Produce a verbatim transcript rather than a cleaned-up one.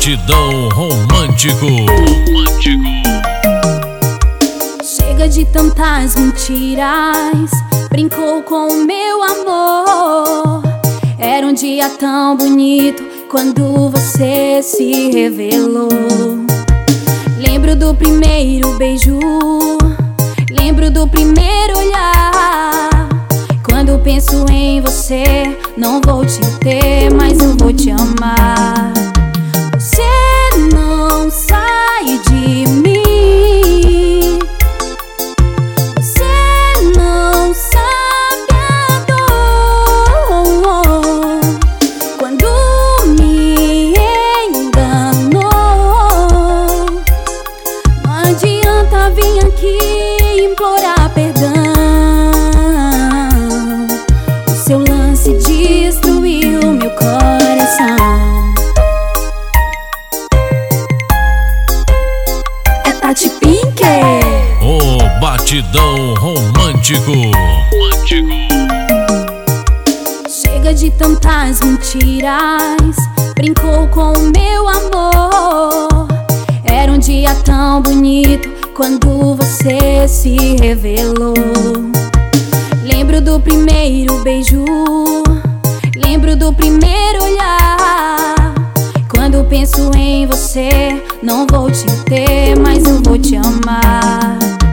Batidão romântico. Romântico. Chega de tantas mentiras, brincou com o meu amor. Era um dia tão bonito quando você se revelou. Lembro do primeiro beijo, lembro do primeiro olhar. Quando penso em você, não vou te ter, mas eu vou te amar. Você não sai de mim, você não sabe a dor. Quando me enganou, não adianta vir aqui implorar perdão. O seu lance destruiu meu coração. Tati Pink, O Batidão romântico. Romântico. chega de tantas mentiras, brincou com o meu amor. Era um dia tão bonito quando você se revelou. Lembro do primeiro beijo, lembro do primeiro olhar. Quando penso em você, não vou te ter, mas eu vou te amar.